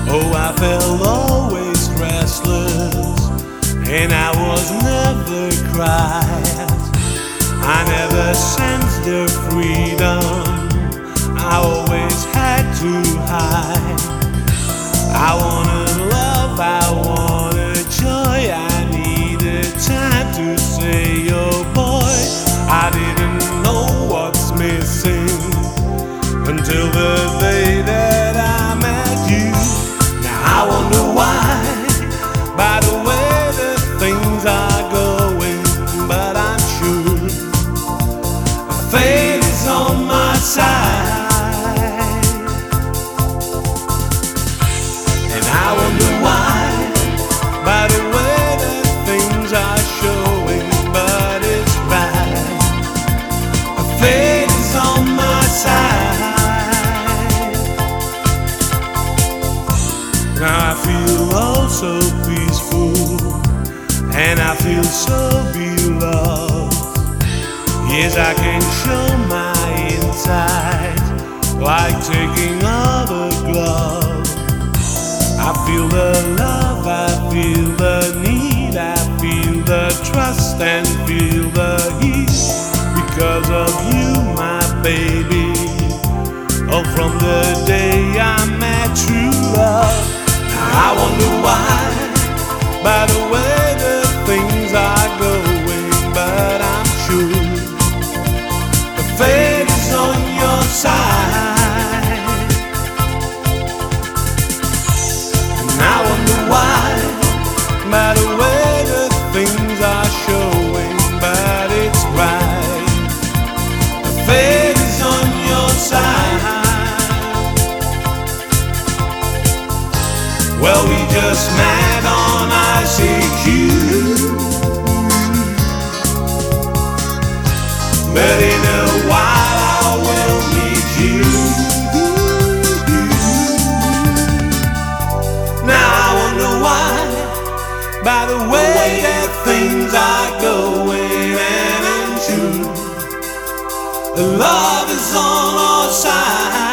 Oh, I felt always restless, and I was never quiet. I never sensed the freedom I always had to hide. I wanted love, I wanted joy, I needed time to say, oh boy, I didn't know what's missing until the day that I met you. Now I wonder why, by the way that things are going, but I'm sure fate is on my side. And I wonder why, by the way that things are showing, but it's right, fate is on my side. Now I feel oh so peaceful, and I feel so beloved. Yes, I can show my inside, like taking off a glove. I feel the love, I feel the need, I feel the trust and feel the heat because of you, my baby. Oh, from the day I met true love. I wonder why, by the way the things are going, but I'm sure the fate is on your side. And I wonder why, by the way the things are showing, but it's right, the fate is on your side. Well, we just met on ICQ, but in a while I will meet you. Now I wonder why, by the way that things are going, and I'm sure love is on our side.